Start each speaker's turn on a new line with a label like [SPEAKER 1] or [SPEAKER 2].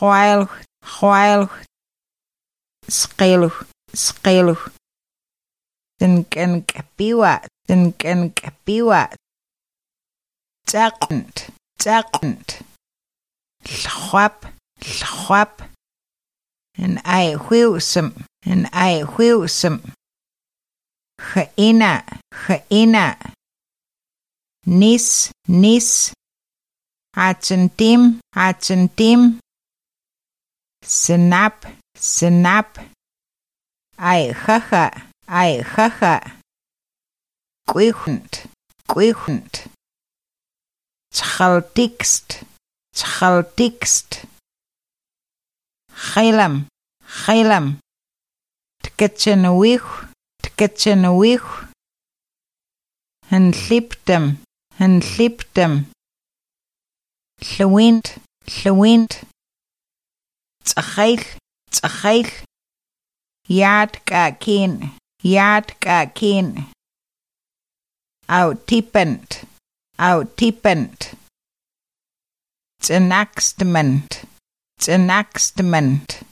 [SPEAKER 1] chwail, sqelu, tinkenkapiwa, tsaqnt, llhwap, en ayhuwsum, geina, nis, atsentim, sinap, ayjaja, kuijunt, chaltikst, Khaylam, tketchenawih, henliptem, llwint, tsakhail, yad kakin, outipent, tsenakstment,